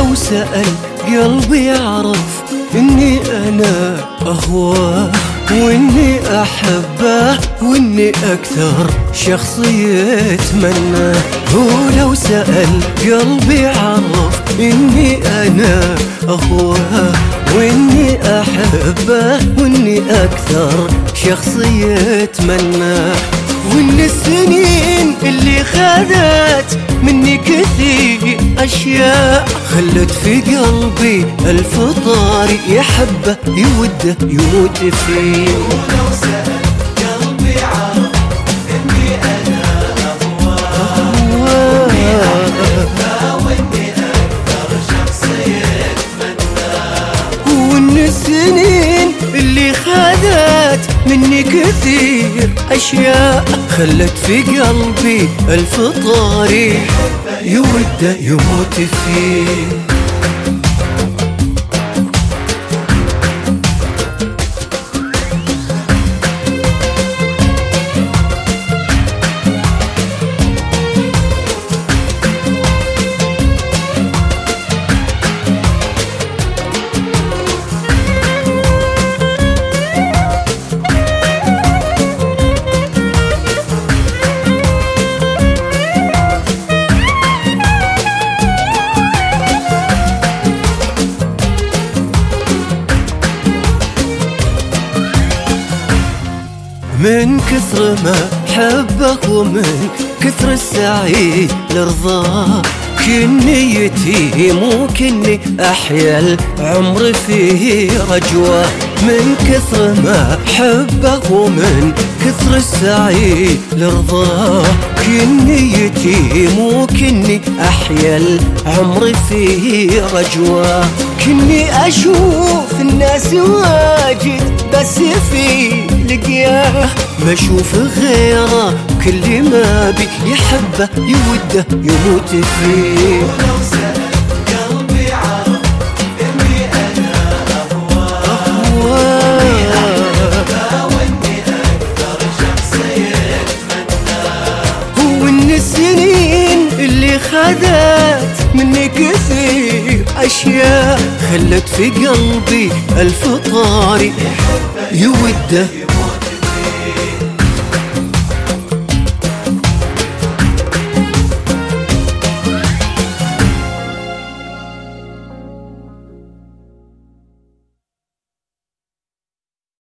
ولو سأل قلبي يعرف إني أنا أهواه وإني أحبه وإني أكثر شخص يتمناه. ولو سأل قلبي يعرف إني أنا أهواه وإني أحبه وإني أكثر شخص يتمناه. وإن السنين اللي خذت مني كثير أشياء خلت في قلبي ألف طاري يحبه يوده يموت فيه. ولو سأل قلبي عرف إني أنا أهواه وإني أحبه وإني أكثر شخص يتمناه. وإن السنين اللي خذت مني كثير أشياء خلت في قلبي ألف طاري يوده يموت فيه. من كثر ما حبك ومن كثر السعي لرضاه كني يتيم وكني أحيا العمر فيه رجوة. من كثر ما حبك ومن كثر السعي لرضاه كني يتيم وكني أحيا العمر فيه رجوة. كني أشوف الناس واجد بس في لقياه ما اشوف غيره كل ما بي يحبه يوده يموت فيه. ولو سأل قلبي عرف إني أنا أهواه وإني أحبه وإني أكثر شخص يتمناه. وإن السنين اللي خذت مني كثير أشياء خلت في قلبي ألف طاري يوده